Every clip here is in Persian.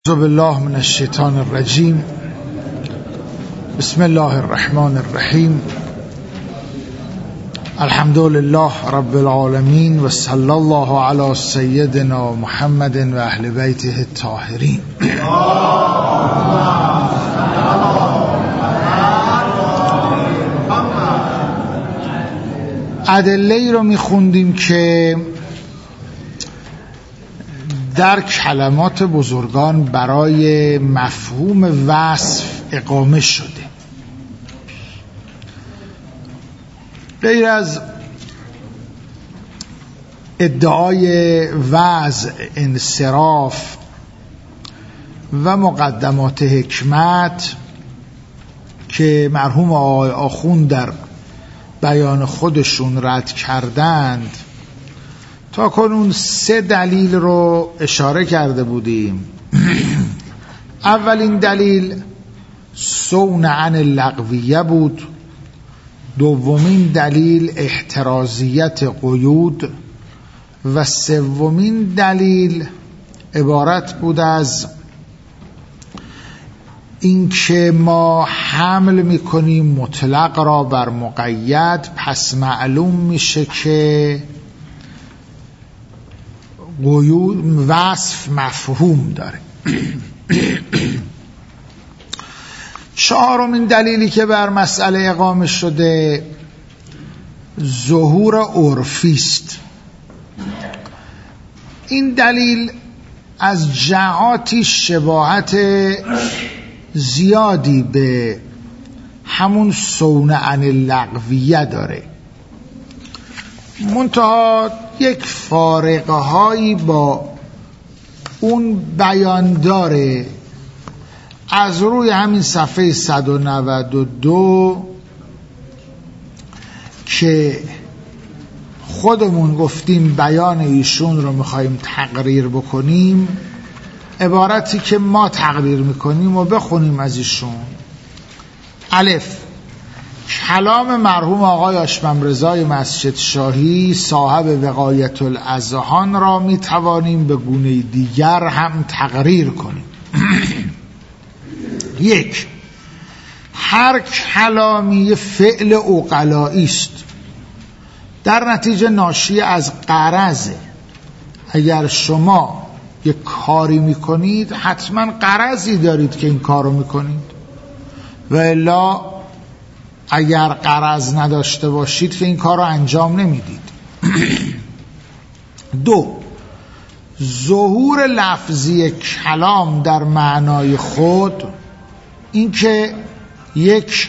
اعوذ بالله من الشیطان الرجیم. بسم الله الرحمن الرحیم. الحمد لله رب العالمین و صلی الله علی سیدنا محمد و اهل بیته الطاهرین. ادله‌ای رو میخوندیم که در کلمات بزرگان برای مفهوم وصف اقامه شده. غیر از ادعای وضع، انصراف و مقدمات حکمت که مرحوم آقای آخوند در بیان خودشون رد کردند، تا کنون 3 دلیل رو اشاره کرده بودیم. اولین دلیل صون عن اللغویه بود. دومین دلیل احترازیت قیود و سومین دلیل عبارت بود از اینکه ما حمل میکنیم مطلق را بر مقید، پس معلوم میشه که قیود وصف مفهوم داره. چهارمین دلیلی که بر مسئله اقامه شده ظهور عرفی است. این دلیل از جهاتی شباهت زیادی به همون صون عن اللغویه داره، منتها یک فارقه هایی با اون بیان داره. از روی همین صفحه 192 که خودمون گفتیم بیان ایشون رو میخواییم تقریر بکنیم، عبارتی که ما تقریر میکنیم و بخونیم از ایشون. الف، کلام مرحوم آقای آشمم رضای مسجد شاهی صاحب وقایت الاذهان را می توانیم به گونه دیگر هم تقریر کنیم. 1. هر کلامی فعل عقلایی است، در نتیجه ناشی از غرضه. اگر شما یک کاری میکنید حتما غرضی دارید که این کارو میکنید، و الا اگر غرض نداشته باشید که این کار رو انجام نمیدید. 2. ظهور لفظی کلام در معنای خود، این که یک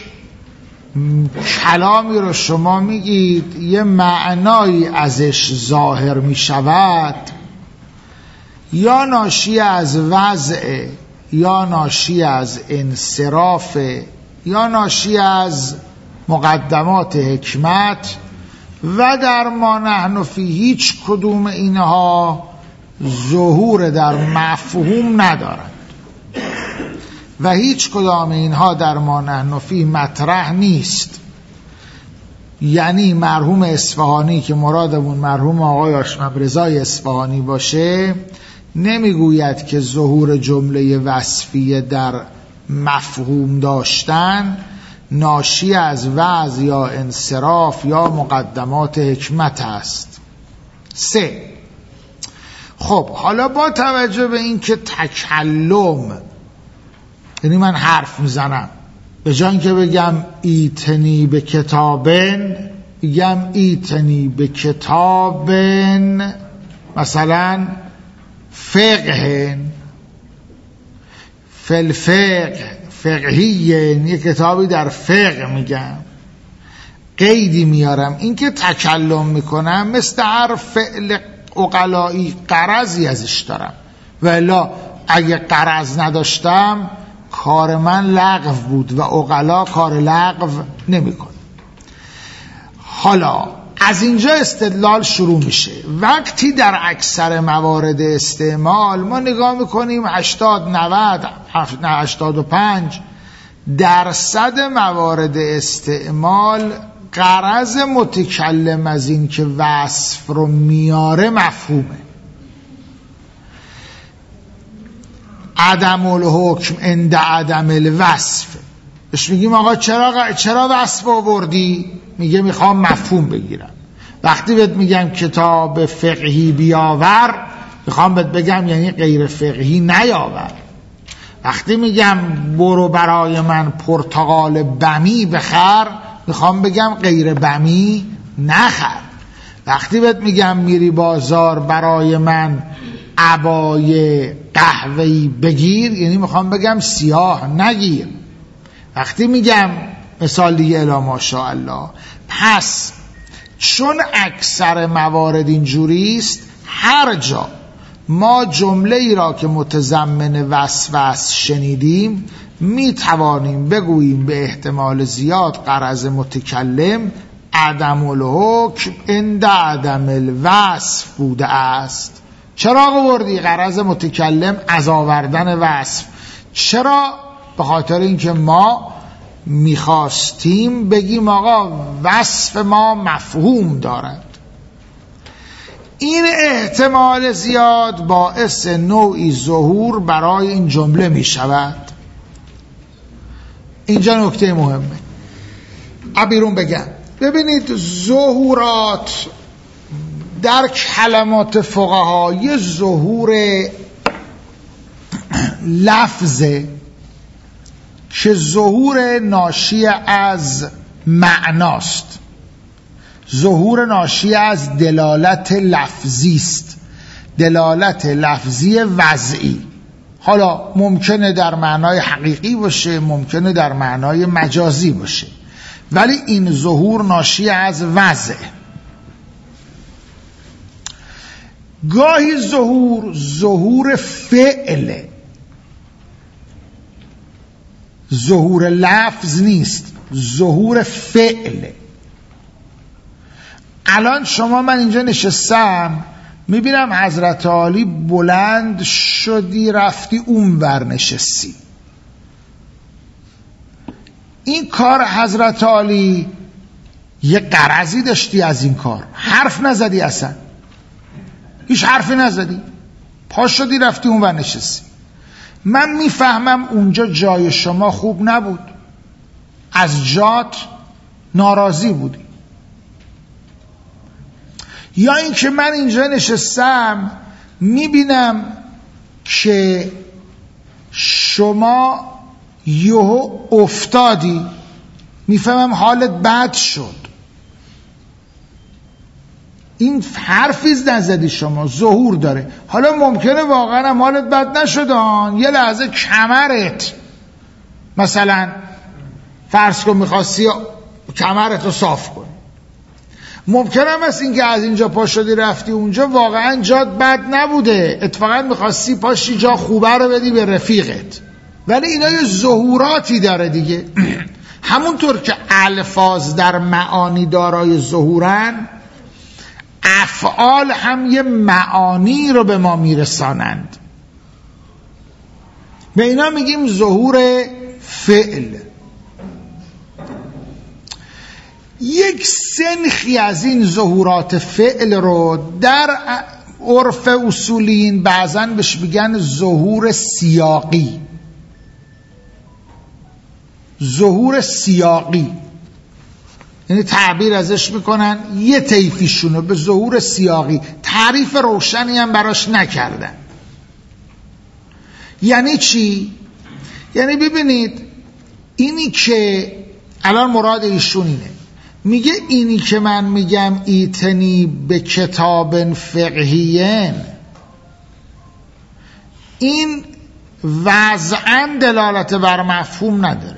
کلامی رو شما میگید یه معنایی ازش ظاهر میشود، یا ناشی از وضع، یا ناشی از انصراف، یا ناشی از مقدمات حکمت، و در ما نحن فی هیچ کدوم اینها ظهور در مفهوم ندارند و هیچ کدام اینها در ما نحن فی مطرح نیست. یعنی مرحوم اصفهانی که مرادمون مرحوم آقای آشمم رضای اصفهانی باشه، نمیگوید که ظهور جمله وصفیه در مفهوم داشتن ناشی از وضع یا انصراف یا مقدمات حکمت است. 3. خب حالا با توجه به این که تکلم، یعنی من حرف میزنم، به جای اینکه بگم ایتنی به کتابن، بگم ایتنی به کتابن مثلا فقه، فلفقه، فقهیه، یک کتابی در فقه میگم، قیدی میارم. این که تکلم میکنم مثل هر فعل عقلایی غرضی ازش دارم، و الا اگه غرض نداشتم کار من لغو بود و عقلا کار لغو نمیکن. حالا از اینجا استدلال شروع میشه. وقتی در اکثر موارد استعمال ما نگاه میکنیم 80-85% موارد استعمال غرض متکلم از این که وصف رو میاره مفهومه. عدم الحکم عند عدم الوصف. بهش میگیم آقا چرا وصف آوردی؟ میگه میخوام مفهوم بگیرم. وقتی بهت میگم کتاب فقهی بیاور، میخوام بهت بگم یعنی غیر فقهی نیاور. وقتی میگم برو برای من پرتقال بمی بخر، میخوام بگم غیر بمی نخر. وقتی بهت میگم میری بازار برای من عبای قهوه‌ای بگیر، یعنی میخوام بگم سیاه نگیر. وقتی میگم مثال دیگه الا ماشاءالله. پس چون اکثر موارد اینجوریست، هر جا ما جمله ای را که متضمن وصف است شنیدیم، میتوانیم بگوییم به احتمال زیاد غرض متکلم عدم الحکم عند عدم الوصف بوده است. چرا آوردی غرض متکلم از آوردن وصف؟ چرا؟ به خاطر اینکه ما میخواستیم بگیم آقا وصف ما مفهوم دارد. این احتمال زیاد باعث نوعی ظهور برای این جمله میشود. اینجا نکته مهمه. بیرون بگم، ببینید ظهورات در کلمات فقها یه ظهور لفظه که ظهور ناشی از معناست، ظهور ناشی از دلالت لفظی است، دلالت لفظی وضعی. حالا ممکنه در معنای حقیقی باشه، ممکنه در معنای مجازی باشه، ولی این ظهور ناشی از وضع. گاهی ظهور فعله، ظهور لفظ نیست، ظهور فعله. الان شما، من اینجا نشستم میبینم حضرت عالی بلند شدی رفتی اونور نشستی. این کار حضرت عالی یه غرضی داشتی از این کار، حرف نزدی، اصلا هیچ حرفی نزدی، پا شدی رفتی اونور نشستی. من میفهمم اونجا جای شما خوب نبود، از جات ناراضی بودی. یا اینکه من اینجا نشستم میبینم که شما یهو افتادی، میفهمم حالت بد شد. این حرفی نزدی، شما ظهور داره. حالا ممکنه واقعا هم حالت بد نشدن، یه لحظه کمرت مثلا فرض کن میخواستی کمرت رو صاف کنی، ممکنه هم است این که از اینجا پا شدی رفتی اونجا واقعا جات بد نبوده، اتفاقا میخواستی پاشی جا خوبه رو بدی به رفیقت، ولی اینا یه ظهوراتی داره دیگه. همونطور که الفاظ در معانی دارای ظهورن، افعال هم یه معانی رو به ما میرسانند. به اینا میگیم ظهور فعل. یک سنخی از این ظهورات فعل رو در عرف اصولین بعضاً بهش میگن ظهور سیاقی. ظهور سیاقی یعنی تعبیر ازش میکنن یه طیفیشونو به ظهور سیاقی، تعریف روشنی هم براش نکردن. یعنی چی؟ یعنی ببینید، اینی که الان مراد ایشون اینه، میگه اینی که من میگم ایتنی به کتاب فقهیین، این وضعاً دلالت بر مفهوم نداره،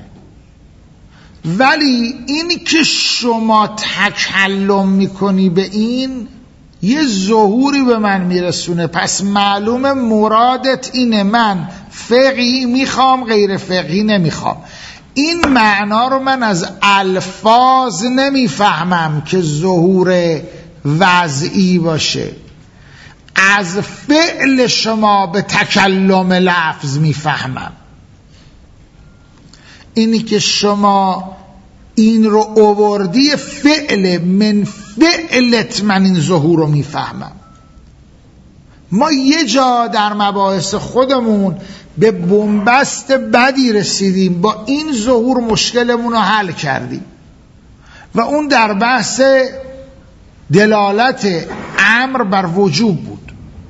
ولی اینی که شما تکلم میکنی به این یه ظهوری به من میرسونه، پس معلومه مرادت اینه من فقهی میخوام غیر فقهی نمیخوام. این معنا رو من از الفاظ نمیفهمم که ظهور وضعی باشه، از فعل شما به تکلم لفظ میفهمم. اینی که شما این رو آوردی فعل، من فعلت من این ظهور رو میفهمم. ما یه جا در مباحث خودمون به بنبست بدی رسیدیم، با این ظهور مشکلمون رو حل کردیم و اون در بحث دلالت امر بر وجوب بود.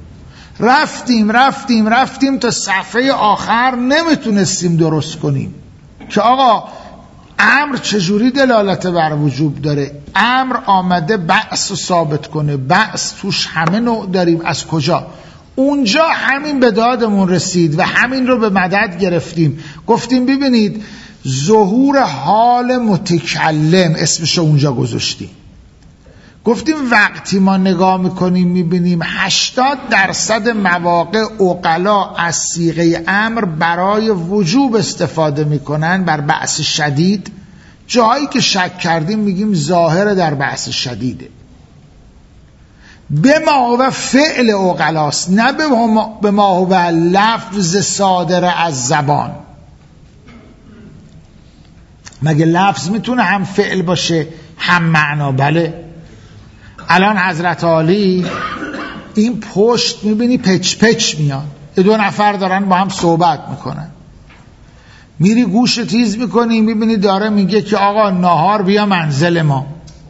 رفتیم تا صفحه آخر نمیتونستیم درست کنیم که آقا امر چجوری دلالت بر وجوب داره. امر آمده بعث رو ثابت کنه، بعث توش همه نوع داریم، از کجا؟ اونجا همین به دادمون رسید و همین رو به مدد گرفتیم. گفتیم ببینید ظهور حال متکلم اسمشو اونجا گذاشتیم. گفتیم وقتی ما نگاه میکنیم میبینیم 80% مواقع عقلا از صیغه امر برای وجوب استفاده میکنن بر بأس شدید. جایی که شک کردیم میگیم ظاهر در بأس شدیده، به ما هو فعل عقلاست، نه به ما هو لفظ صادر از زبان. مگه لفظ میتونه هم فعل باشه هم معنا؟ بله. الان حضرت عالی این پشت میبینی پچ پچ میاد، دو نفر دارن با هم صحبت میکنن، میری گوش تیز میکنی میبینی داره میگه که آقا ناهار بیا منزل ما.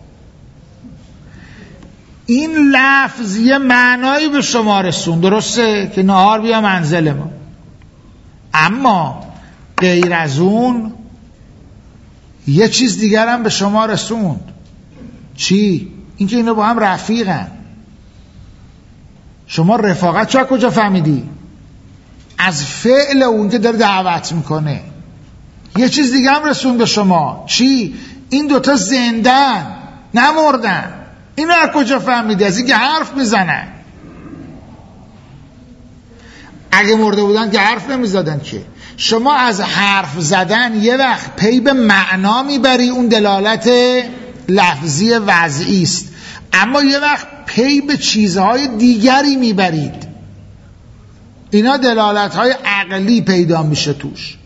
این لفظ یه معنایی به شما رسون، درسته که ناهار بیا منزل ما، اما غیر از اون یه چیز دیگر هم به شما رسوند. چی؟ اینکه اینا با هم رفیقن. شما رفاقت چه کجا فهمیدی؟ از فعل اون که داره دعوت میکنه. یه چیز دیگه هم رسون به شما. چی؟ این دوتا زندن، نمردن. اینو از کجا فهمیدی؟ از اینکه حرف میزنن. اگه مرده بودن که حرف نمیزدن که. شما از حرف زدن یه وقت پی به معنا میبری، اون دلالت لفظی وضعی است، اما یه وقت پی به چیزهای دیگری میبرید، اینا دلالتهای عقلی پیدا میشه توش.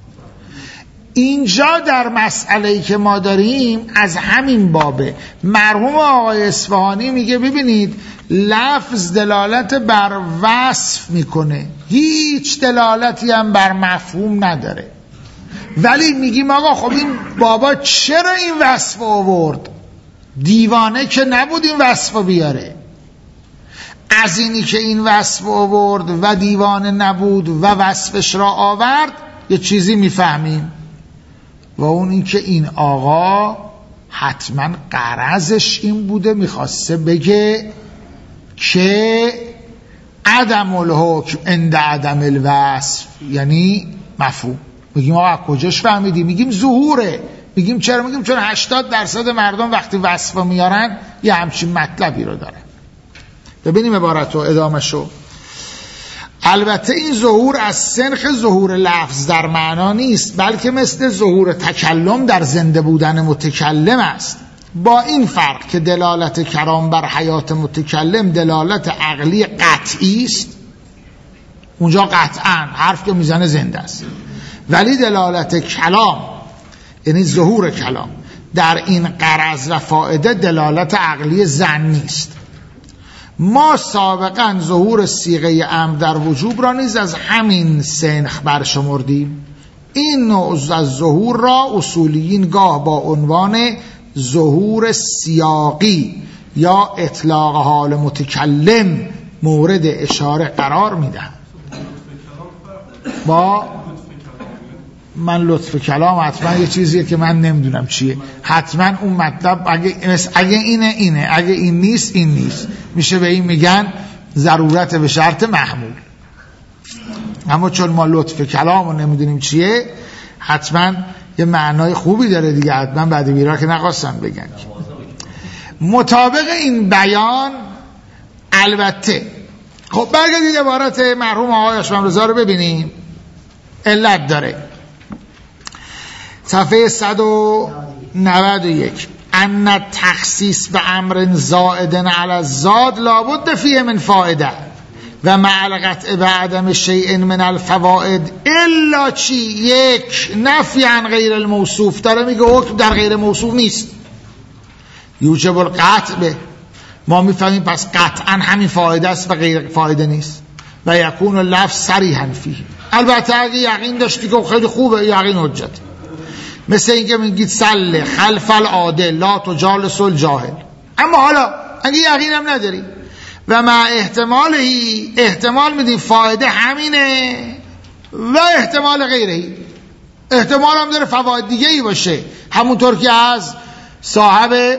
اینجا در مسئله‌ای که ما داریم از همین بابه. مرحوم آقای اصفهانی میگه ببینید لفظ دلالت بر وصف میکنه، هیچ دلالتی هم بر مفهوم نداره، ولی میگیم آقا خب این بابا چرا این وصف آورد؟ دیوانه که نبود این وصف بیاره. از اینی که این وصف آورد و دیوانه نبود و وصفش را آورد یه چیزی میفهمیم، و اون این که این آقا حتما غرضش این بوده، میخواسته بگه که عدم الحکم عند عدم الوصف، یعنی مفهوم. میگیم آقا کجاش فهمیدی؟ میگیم ظهوره. میگیم چرا؟ میگیم چون 80% مردم وقتی وصف میارن یه همچین مطلبی رو دارن. ببینیم عبارت رو ادامه‌شو. البته این ظهور از سنخ ظهور لفظ در معنا نیست، بلکه مثل ظهور تکلم در زنده بودن متکلم است، با این فرق که دلالت کلام بر حیات متکلم دلالت عقلی قطعی است. اونجا قطعا حرف که میزنه زنده است، ولی دلالت کلام یعنی ظهور کلام در این غرض و فائده دلالت عقلی ظنی است. ما سابقا ظهور صیغه امر در وجوب را نیز از همین سنخ برشمردیم. این نوع از ظهور را اصولیین گاه با عنوان ظهور سیاقی یا اطلاق حال متکلم مورد اشاره قرار میدهند. با من لطف کلام حتما یه چیزیه که من نمیدونم چیه، حتما اون مطلب اگه اینه، اگه این نیست این نیست، میشه به این میگن ضرورت به شرط محمول. اما چون ما لطف کلام رو نمیدونیم چیه، حتما یه معنای خوبی داره دیگه، حتما بعد بیرا که نخواستن بگن. مطابق این بیان البته خب برگردید عبارت مرحوم آقای هاشم رضا رو ببینیم، علت داره. صفحه 191 ان تخصیص به امر زائد علی الزاد لابد فیه من فائده و مع القطع بعدم شیء من الفوائد الا چی؟ یک نفی عن غیر الموصوف. داره میگه حکم در غیر موصوف نیست، یوجب القطع به. ما میفهمیم پس قطعا همین فایده است و غیر فایده نیست. و یکون اللفظ صریحا فیه. البته اگه یقین داشتی که خیلی خوبه، یقین حجت. مثل اینکه میگید سل خلف العادل لا تجالس الجاهل. اما حالا اگه یقین هم نداری و مع احتمالی احتمال میدیم فایده همینه و احتمال غیرهی، احتمال هم داره فواید دیگه ای باشه، همونطور که از صاحب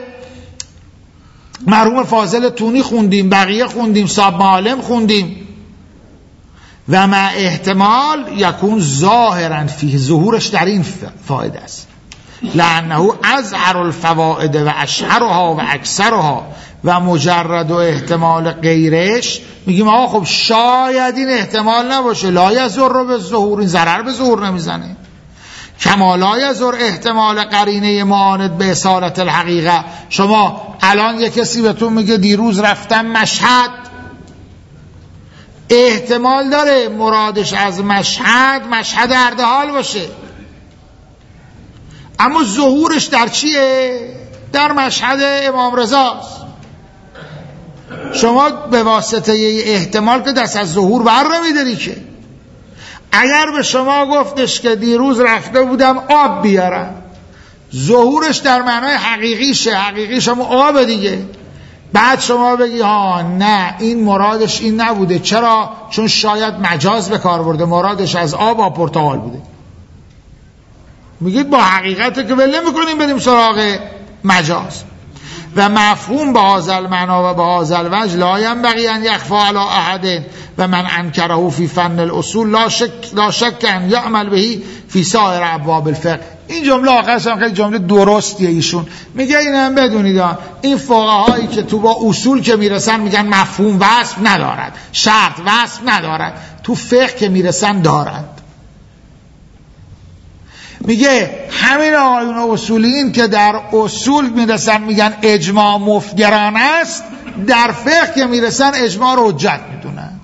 مرحوم فاضل تونی خوندیم، بقیه خوندیم، صاحب معالم خوندیم. و مع احتمال یکون ظاهرا فیه، ظهورش در این فایده است، لانه ازهر الفوائد و اشهرها و اکثرها و مجرد و احتمال غیرش. میگیم آقا خب شاید این احتمال نباشه، لا یضر به ظهور، این ضرر به ظهور نمیزنه. کما لا یضر احتمال قرینه معاند به اصالت الحقیقه. شما الان یک کسی بهتون میگه دیروز رفتم مشهد، احتمال داره مرادش از مشهد اردحال باشه، اما ظهورش در چیه؟ در مشهد امام رضاست. شما به واسطه احتمال که دست از ظهور بر نمیداری که. اگر به شما گفتش که دیروز رفته بودم آب بیارم، ظهورش در معنای حقیقیشه، حقیقیش هم آب دیگه. بعد شما بگی ها نه این مرادش این نبوده. چرا؟ چون شاید مجاز به کار برده، مرادش از آب پرتقال بوده. میگید با حقیقت که ول نمی‌کنیم بریم سراغ مجاز. و مفهوم به هذا المعنا و به هذا الوجه لا ينبغي ان يخفى على احد و من انکره فی فن الاصول لا شک ان یعمل به فی سایر ابواب الفقه. این جمله آخرش هم خیلی جمله درستیه. ایشون میگه اینم بدونید این فقهایی که تو با اصول که میرسن میگن مفهوم وصف ندارد، شرط وصف ندارد، تو فقه که میرسن دارد. میگه همین آقایون اصولین که در اصول میرسن میگن اجماع مفگرانه است، در فقه که میرسن اجماع رو حجت میدونن.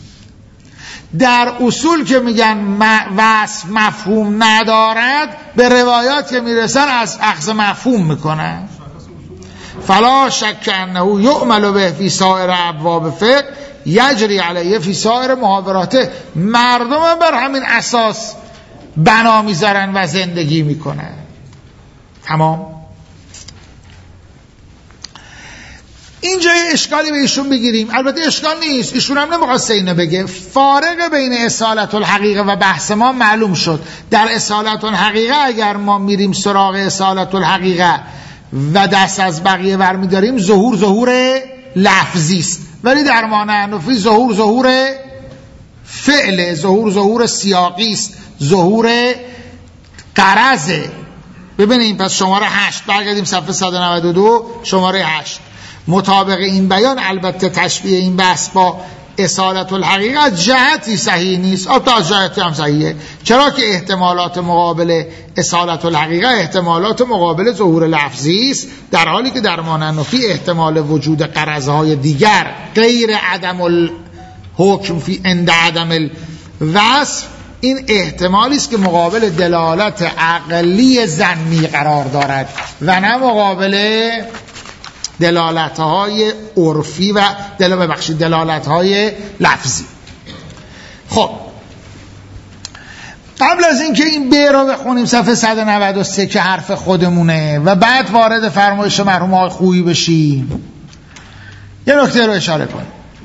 در اصول که میگن وصف مفهوم ندارد، به روایات که میرسن از اخذ مفهوم میکنن. فلا شک انه یعمل به فی سایر ابواب فقه یجری علیه فی سایر محاوراته. مردم بر همین اساس بنا میذارن و زندگی میکنن. تمام. اینجا یه اشکالی به ایشون بگیریم. البته اشکال نیست، ایشون هم نمیخواسته اینو بگه. فارق بین اصالت الحقیقه و بحث ما معلوم شد. در اصالت الحقیقه اگر ما میریم سراغ اصالت الحقیقه و دست از بقیه برمیداریم، ظهور لفظی است، ولی در معنی حنفی ظهور فعل، ظهور سیاقی است، ظهور غرضه. ببینیم پس شماره 8 برگردیم صفحه 192 شماره 8. مطابق این بیان البته تشبیه این بحث با اصالت الحقیقه از جهتی صحیح نیست، تا از جهتی هم صحیحه. چرا که احتمالات مقابل اصالت الحقیقه احتمالات مقابل ظهور لفظی است، در حالی که در ماننفی احتمال وجود غرضهای دیگر غیر عدم الحکم فی عند عدم الوصف، این احتمالی است که مقابل دلالت عقلی ظنی قرار دارد و نه مقابل دلالت‌های عرفی و دلالت‌های لفظی. خب قبل از اینکه این ب رو بخونیم صفحه 193 که حرف خودمونه و بعد وارد فرمایش مرحوم آقای خویی بشیم، یه نکته رو اشاره کنیم.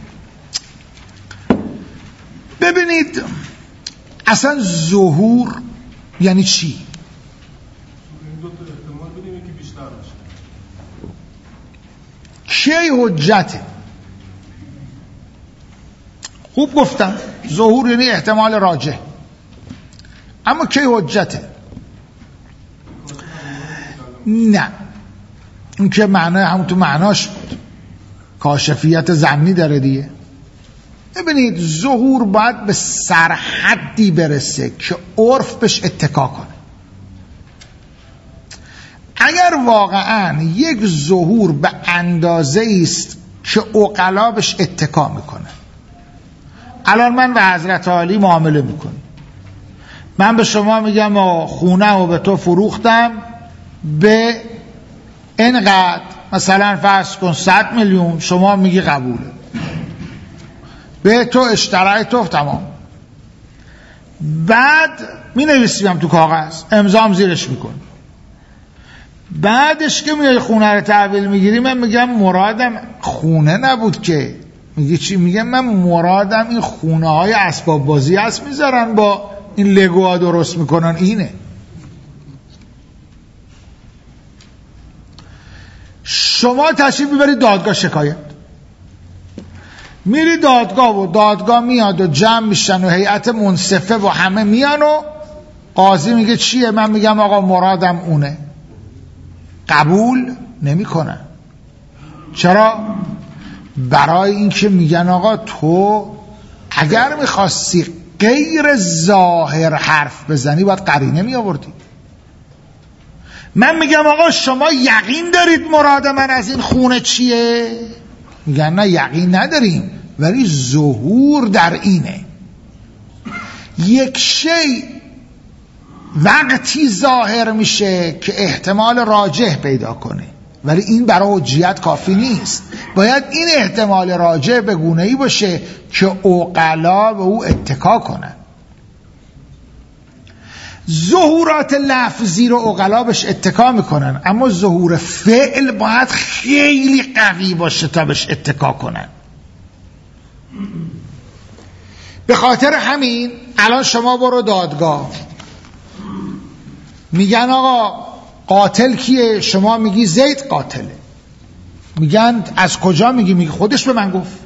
ببینید اصلا ظهور یعنی چی؟ این دو تا احتمال بدیم که بیشتر باشه. کی حجته؟ خوب گفتم ظهور یعنی احتمال راجح، اما کی حجته؟ نه اون که معنی همون تو معناش کاشفیت ظنی داره دیگه. ببینید ظهور باید به سرحدی برسه که عرف بهش اتکا کنه. اگر واقعا یک ظهور به اندازه است که عقلا بهش اتکا میکنه، الان من به حضرت عالی معامله میکنم، من به شما میگم خونه رو به تو فروختم به اینقدر، مثلا فرض کن 100 میلیون، شما میگی قبوله. به تو اشترای تو تمام. بعد می نویسیم تو کاغذ، امضام زیرش میکنی. بعدش که میای خونه رو تحویل میگیری، من میگم مرادم خونه نبود که. میگی چی؟ میگم من مرادم این خونه های اسباب بازی هست میذارن با این لگوها درست میکنن، اینه. شما تشریف میبرید دادگاه شکایت، میری دادگاه و دادگاه میاد و جمع میشن و هیئت منصفه و همه میان و قاضی میگه چیه؟ من میگم آقا مرادم اونه. قبول نمیکنن. چرا؟ برای اینکه میگن آقا تو اگر میخواستی غیر ظاهر حرف بزنی باید قرینه میآوردی. من میگم آقا شما یقین دارید مراد من از این خونه چیه؟ میگن نه یقین نداریم، ولی ظهور در اینه. یک شی وقتی ظاهر میشه که احتمال راجح پیدا کنه، ولی این برای حجیت کافی نیست. باید این احتمال راجح به گونه‌ای باشه که عقلا به او اتکا کنن. ظهورات لفظی رو عقلا بهش اتکا میکنن، اما ظهور فعل باید خیلی قوی باشه تا بهش اتکا کنن. به خاطر همین الان شما برو دادگاه، میگن آقا قاتل کیه؟ شما میگی زید قاتله. میگن از کجا میگی؟ میگی خودش به من گفت.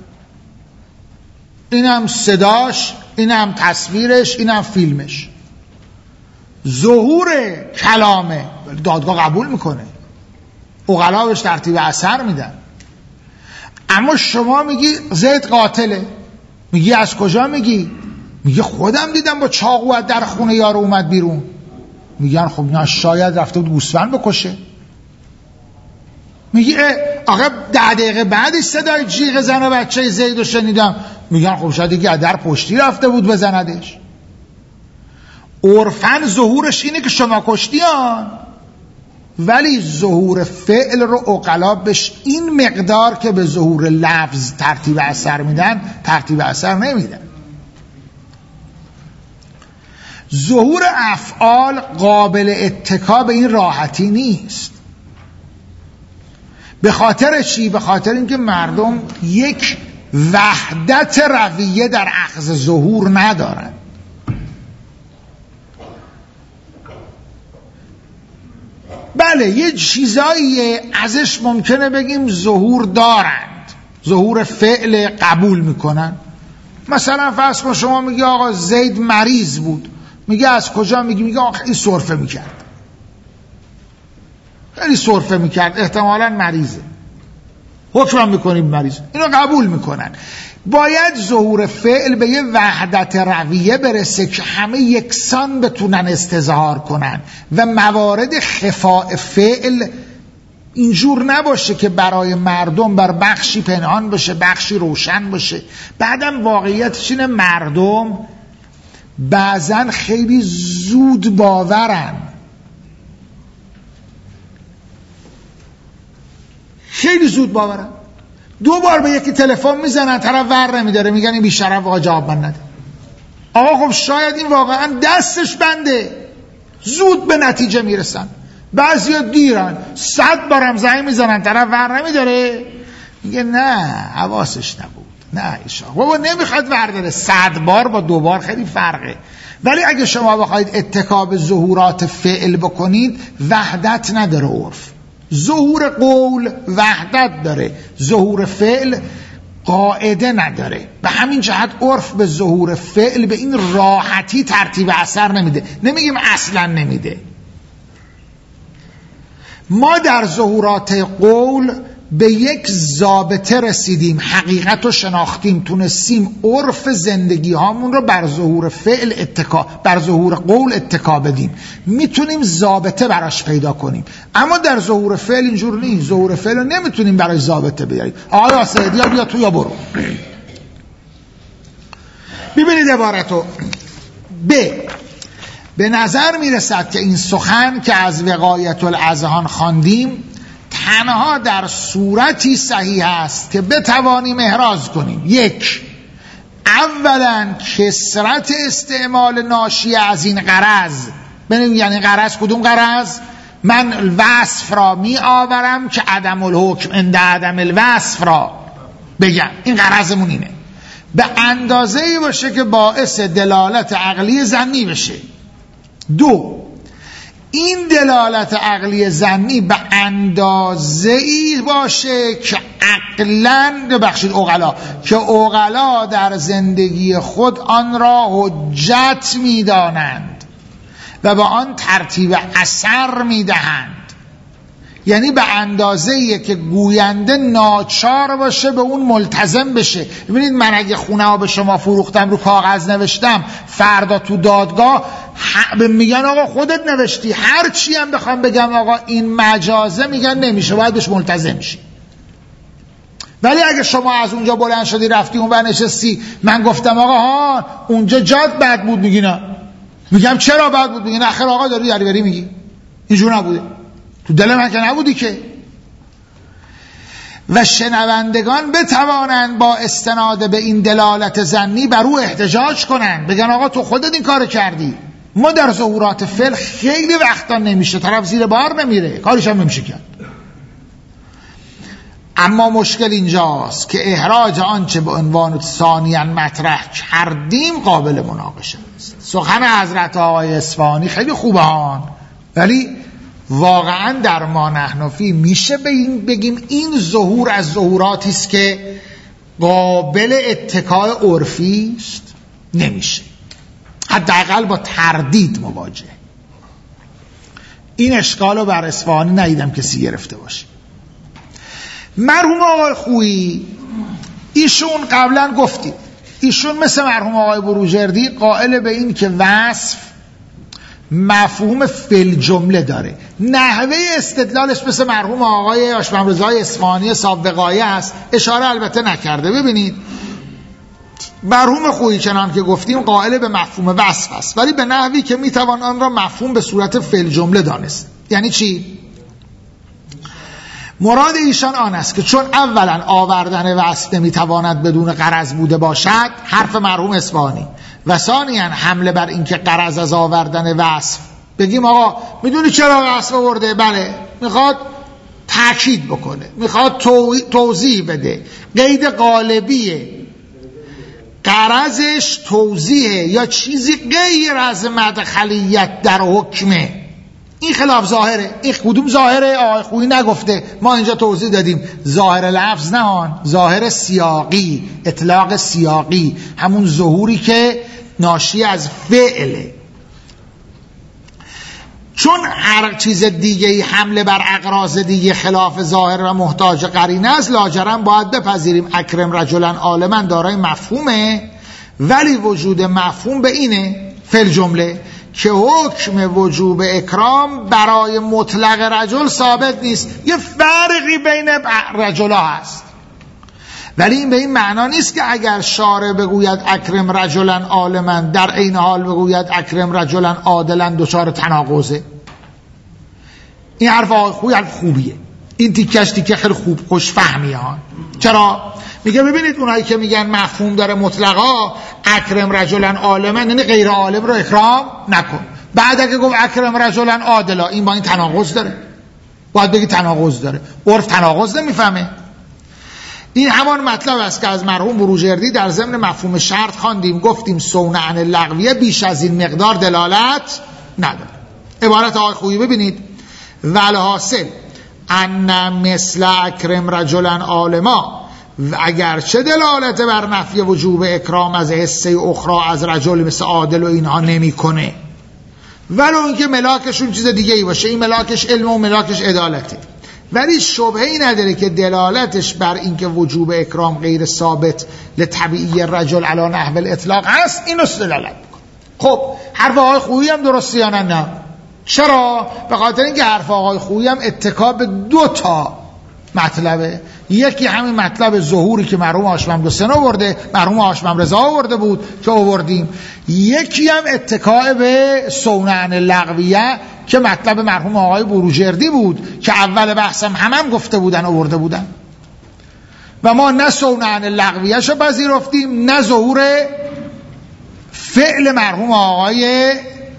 اینم صداش، اینم تصویرش، اینم فیلمش. ظهور کلامه، دادگاه قبول میکنه، عقلا بهش ترتیب اثر میدن. اما شما میگی زید قاتله، میگی از کجا میگی؟ میگه خودم دیدم با چاقو از در خونه یارو اومد بیرون. میگن خب نه شاید رفته بود گوسفند بکشه. میگی آقا 10 دقیقه بعدش صدای جیغ زن و بچه زیدو شنیدم. میگن خب شاید دیگه در پشتی رفته بود بزندش. عرفاً ظهورش اینه که شما کشتیان، ولی ظهور فعل رو عقلا بهش این مقدار که به ظهور لفظ ترتیب اثر میدن ترتیب اثر نمیدن. ظهور افعال قابل اتکا به این راحتی نیست. به خاطر چی؟ به خاطر اینکه مردم یک وحدت رویه در اخذ ظهور ندارن. بله یه چیزایی ازش ممکنه بگیم ظهور دارند، ظهور فعل قبول میکنن. مثلا فرض کن شما میگی آقا زید مریض بود، میگه از کجا میگی؟ میگه آقا خیلی سرفه میکرد، خیلی سرفه میکرد، احتمالاً مریضه، حکم میکنیم مریض. اینو قبول میکنن. باید ظهور فعل به یه وحدت رویه برسه که همه یکسان بتونن استظهار کنن و موارد خفاء فعل اینجور نباشه که برای مردم بر بخشی پنهان باشه بخشی روشن باشه. بعدم واقعیتش اینه مردم بعضن خیلی زود باورن، خیلی زود باورن. 2 بار به یکی تلفن میزنن طرف ور نمیداره، میگن این بیشرف واقعا جواب من نده. آقا خب شاید این واقعا دستش بنده، زود به نتیجه میرسن. بعضیا دیرن، 100 بارم زنگ میزنن طرف ور نمیداره، میگه نه حواسش نبود، نه ایشا بابا نمیخواد ور داره. 100 بار با 2 بار خیلی فرقه. ولی اگه شما بخواید اتکا به ظهورات فعل بکنید وحدت نداره عرف. ظهور قول وحدت داره، ظهور فعل قاعده نداره. به همین جهت عرف به ظهور فعل به این راحتی ترتیب اثر نمیده. نمیگیم اصلا نمیده. ما در ظهورات قول به یک ضابطه رسیدیم، حقیقت رو شناختیم، تونستیم عرف زندگی هامون رو بر ظهور فعل اتکا، بر ظهور قول اتکا بدیم، میتونیم ضابطه براش پیدا کنیم. اما در ظهور فعل اینجور نیست. ظهور فعل رو نمیتونیم برای ضابطه بیاریم. آقا سیدی بیا تو یا برو. ببینید عبارتو. به نظر میرسد که این سخن که از وقایت الاذهان خواندیم تنها در صورتی صحیح است که بتوانیم احراز کنیم: 1. اولا کثرت استعمال ناشی از این غرض. ببینید یعنی غرض کدوم غرض؟ من وصف را می آورم که عدم الحکم عند عدم الوصف را بگم. این غرضمون اینه، به اندازه‌ای باشه که باعث دلالت عقلی ظنی بشه. دو، این دلالت عقلی ظنی به اندازه‌ای باشه که عقلاً ببخشید عقلا در زندگی خود آن را حجت می‌دانند و به آن ترتیب اثر می‌دهند. یعنی به اندازه‌ای که گوینده ناچار باشه به اون ملتزم بشه. ببینید من اگه خونه ها به شما فروختم، رو کاغذ نوشتم، فردا تو دادگاه میگن آقا خودت نوشتی، هر چی هم بخوام بگم آقا این مجازه، میگن نمیشه، باید بهش ملتزم شی. ولی اگه شما از اونجا بلند شدی رفتی اون ور نشستی، من گفتم آقا ها اونجا جات بد بود، میگی نه. میگم چرا بد بود؟ میگن آخر آقا داری یاری میگی، اینجور نبوده، تو دل من که نبودی که. و شنوندگان بتوانند با استناد به این دلالت ظنی بر او احتجاج کنند، بگن آقا تو خودت این کار کردی. ما در ظهورات فعل خیلی وقتا نمیشه، طرف زیر بار نمیره، کارش هم نمیشه کرد. اما مشکل اینجاست که احراج آنچه به عنوان ثانیاً مطرح کردیم قابل مناقشه است. سخن حضرت آقای اصفهانی خیلی خوبه ولی واقعا در ما نحنفی میشه بگیم این ظهور از ظهوراتی است که قابل اتکای عرفی است؟ نمیشه، حداقل با تردید مواجه. این اشکالو بر اصفهانی ندیدم کسی گرفته باشه. مرحوم آقای خویی ایشون قبلا گفتیم، ایشون مثل مرحوم آقای بروجردی قائل به این که وصف مفهوم فل جمله داره. نحوه استدلالش مثل مرحوم آقای آشممرضای اصفهانی صاحب وقایه است، اشاره البته نکرده. ببینید مرحوم خویی چنان که گفتیم قائل به مفهوم وصف است، ولی به نحوی که میتوان آن را مفهوم به صورت فل جمله دانست. یعنی چی؟ مراد ایشان آن است که چون اولا آوردن وصف نمیتواند بدون غرض بوده باشد، حرف مرحوم اصفهانی، و ثانیاً حمله بر این که غرض از آوردن وصف، بگیم آقا میدونی چرا وصف آورده؟ بله، میخواد تأکید بکنه، میخواد توضیح بده، قید غالبیه، غرضش توضیحه یا چیزی غیر از مدخلیت در حکمه. این خلاف ظاهره. این کدوم ظاهره؟ آقای خویی نگفته، ما اینجا توضیح دادیم. ظاهر لفظ نه، ظاهر سیاقی، اطلاق سیاقی، همون ظهوری که ناشی از فعله. چون هر چیز دیگه حمله بر اغراض دیگه خلاف ظاهر و محتاج قرینه است، لاجرم باید بپذیریم اکرم رجلا عالما دارای مفهومه، ولی وجود مفهوم به اینه فعل جمله که حکم وجوب اکرام برای مطلق رجل ثابت نیست. یه فرقی بین رجلا هست، ولی این به این معنا نیست که اگر شارع بگوید اکرم رجلا عالما در این حال بگوید اکرم رجلا عادلا دچار تناقضه. این حرف آقای خویی حرف خوبیه، این تیکش تیکه خیلی خوب خوش فهمیه ها. چرا؟ میگه ببینید اونایی که میگن مفهوم داره مطلقا، اکرم رجلا عالما یعنی غیر عالم رو اکرام نکن. بعد اگه گفت اکرم رجلا عادلا، این با این تناقض داره، باید بگی تناقض داره. عرف تناقض نمیفهمه. این همان مطلب است که از مرحوم بروجردی در ضمن مفهوم شرط خواندیم، گفتیم صونع عن اللغویه بیش از این مقدار دلالت نداره. عبارت آقای خویی ببینید، والحاصل ان مثل اکرم رجلا عالما، اگرچه دلالت بر نفی وجوب اکرام از حصه اخرى از رجل مثل عادل و اینها نمی کنه، ولو اینکه ملاکشون چیز دیگه ای باشه، این ملاکش علم و ملاکش عدالته، ولی شبهه‌ای نداره که دلالتش بر اینکه وجوب اکرام غیر ثابت لطبیعی رجل علی نحو الاطلاق هست، اینو دلالت میکنه. خب حرف آقای خویی هم درسته یا نه؟ چرا؟ به خاطر اینکه حرف آقای خویی هم اتکا به دو تا مطلبه. یکی همین مطلب ظهوری که مرحوم آشممدوستان آورده، مرحوم آشممرضا آورده بود که آوردیم. یکی هم اتکا به صونع عن اللغویه که مطلب مرحوم آقای بروجردی بود که اول بحثم هم گفته بودن آورده بودن. و ما نه صونعن لغویش رو پذیرفتیم نه ظهور فعل مرحوم آقای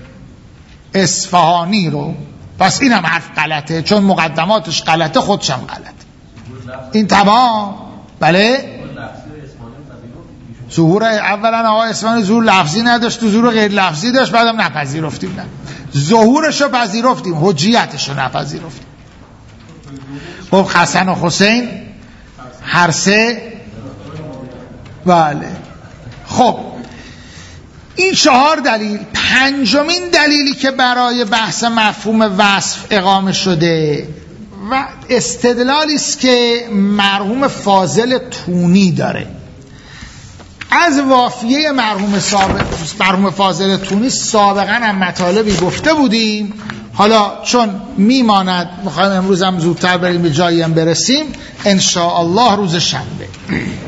اصفهانی رو. پس این هم حرف غلطه، چون مقدماتش غلطه، خودشم غلطه. این تمام. بله ظهور اولا آقای اصفهانی ظهور لفظی نداشت، ظهور غیر لفظی داشت، بعدم نپذیرفتیم. نه ظهورش رو پذیرفتیم، حجیتش رو نپذیرفتیم. خب حسن و حسین هر سه. بله خب این 4 دلیل. 5مین دلیلی که برای بحث مفهوم وصف اقامه شده و استدلالی است که مرحوم فاضل تونی داره از وافیه مرحوم فاضل تونی. سابقا هم مطالبی گفته بودیم، حالا چون میماند میخوایم امروز هم زودتر بریم به جایی هم برسیم ان شاء الله روز شنبه.